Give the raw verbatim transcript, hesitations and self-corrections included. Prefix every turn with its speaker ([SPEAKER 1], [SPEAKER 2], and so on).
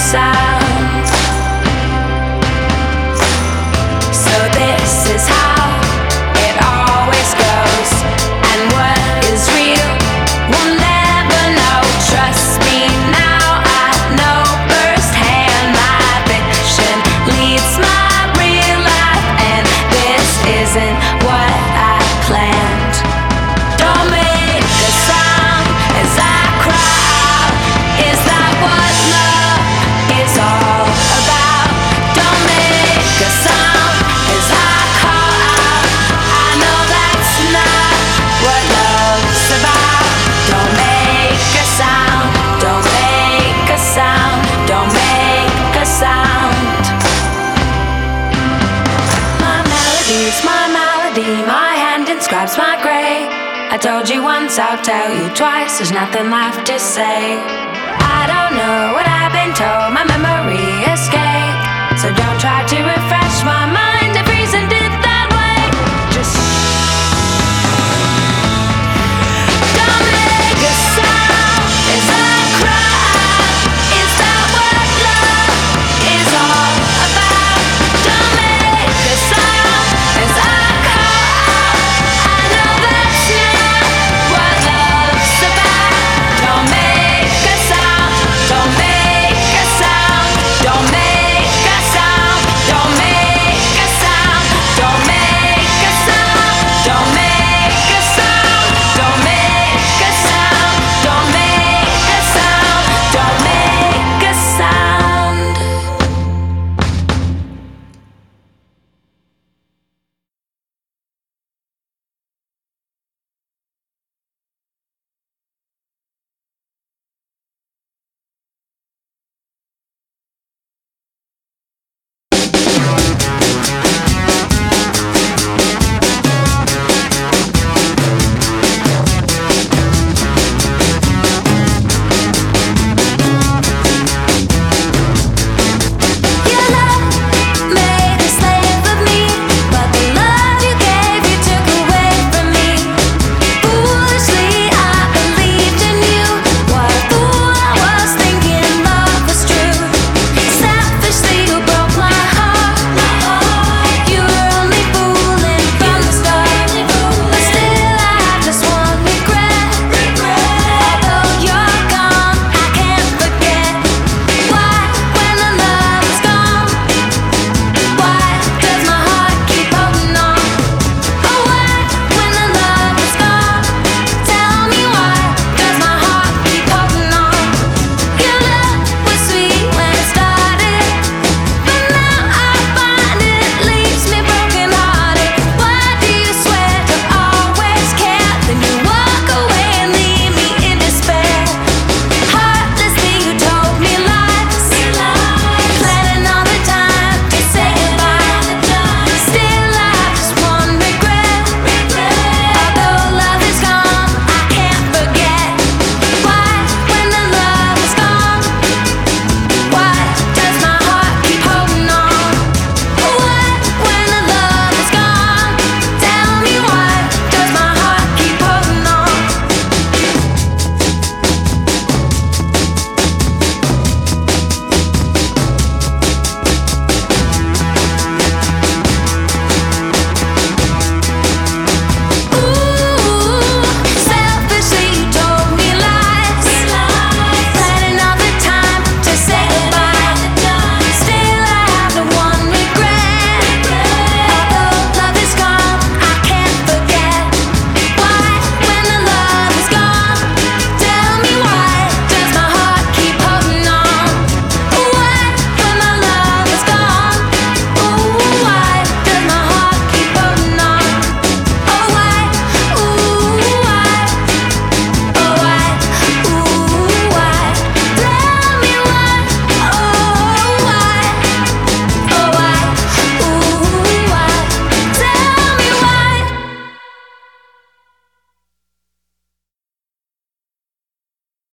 [SPEAKER 1] sound. So this is how it always goes, and what is real we'll never know. Trust me now, I know firsthand. My fiction leads my real life, and this isn't what I planned. Don't make a sound as I cry out. Is that what love is all about? Don't make a sound as I call out. I know that's not what love's about. Don't make a sound, don't make a sound, don't make a sound. My melody's my malady, my hand inscribes my grave. I told you once, I'll tell you twice, there's nothing left to say.